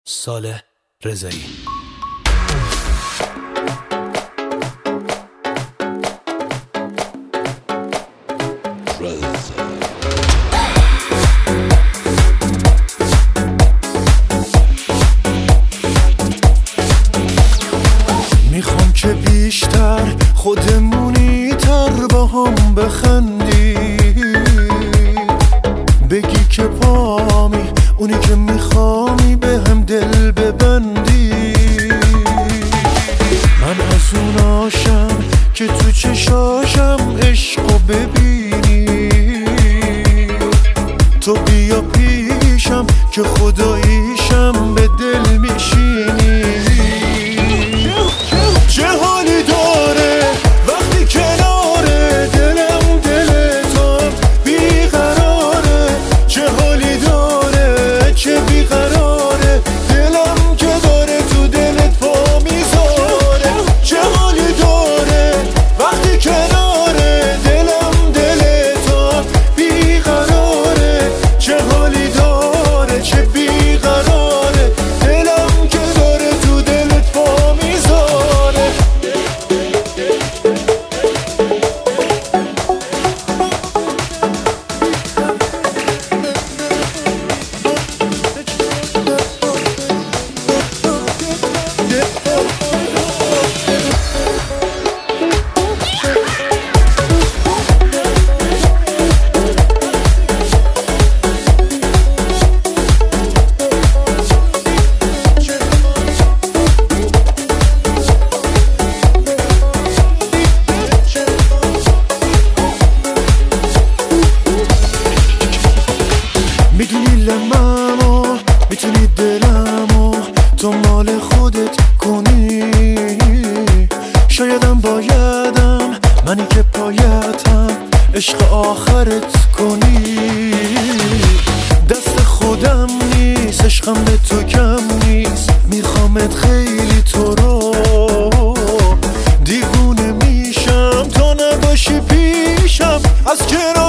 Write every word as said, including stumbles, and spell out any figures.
صالح رضایی. میخوام که بیشتر خودمونی تر با هم بخندی، بگی که پامی اونی که میخوامی به هم دل ببندی. من از اوناشم که تو چشاشم عشقو ببینی، تو بیا پیشم که خداییشم به دل میشینی. چه حالی داره وقتی کناره دلم دل تو بیقراره، چه حالی داره چه بیقراره دلم که داره تو دلت پا میذاره. چه حالی داره وقتی کناره دلم دل تو بیقراره، چه حالی داره چه بیقراره دلم که داره تو دلت پا میذاره. میدونی لممو میتونی دلمو تو مال خودت کنی، شایدم بایدم منی که پایتم عشق آخرت کنی. دست خودم نیست عشقم به تو کم نیست، میخوامت خیلی تو رو دیوونه میشم تا نباشی پیشم از کنار